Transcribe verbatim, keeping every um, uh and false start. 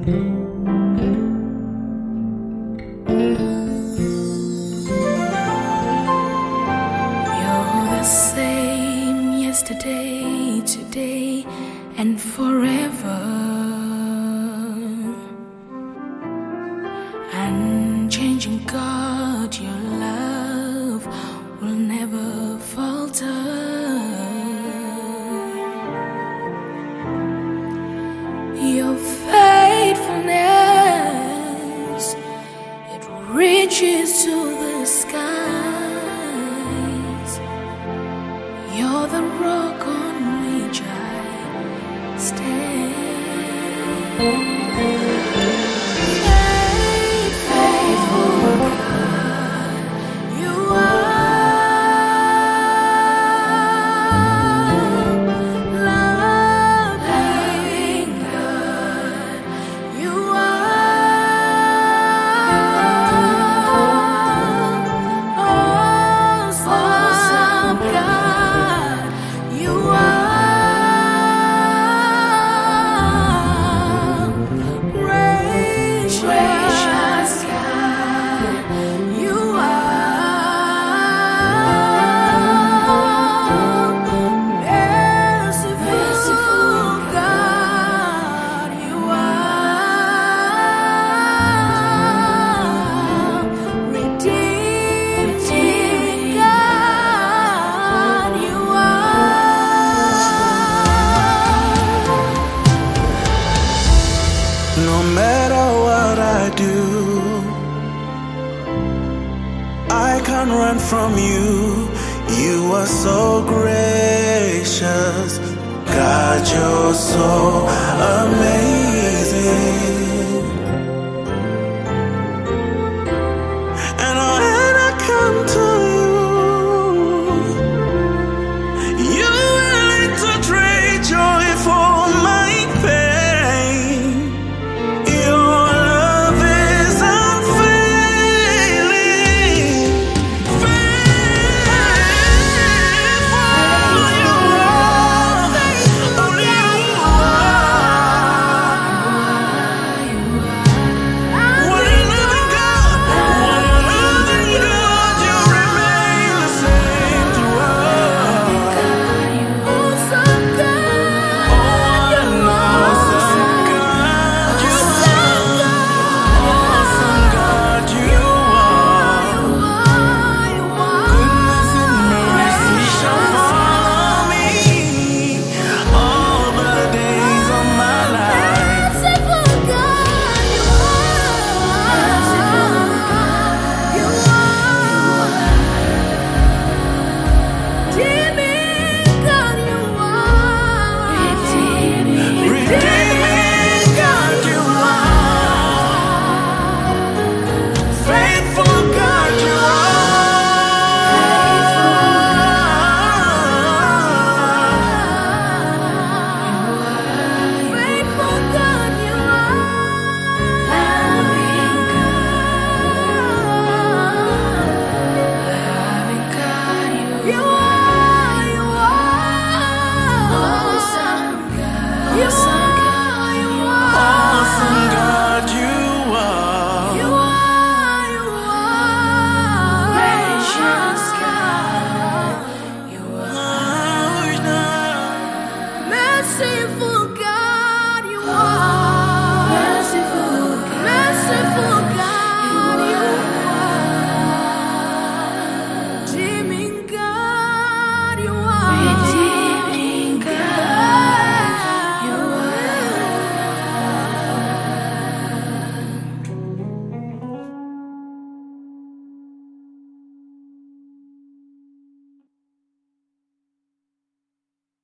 You're the same yesterday, today, and forever. Unchanging God, your love will never falter. Your faithfulness, it reaches to the skies. You're the rock on which I stand. No matter what I do, I can't run from you. You are so gracious. God, you're so amazing. And when I come to you, you willing to trade joy for my pain. Merciful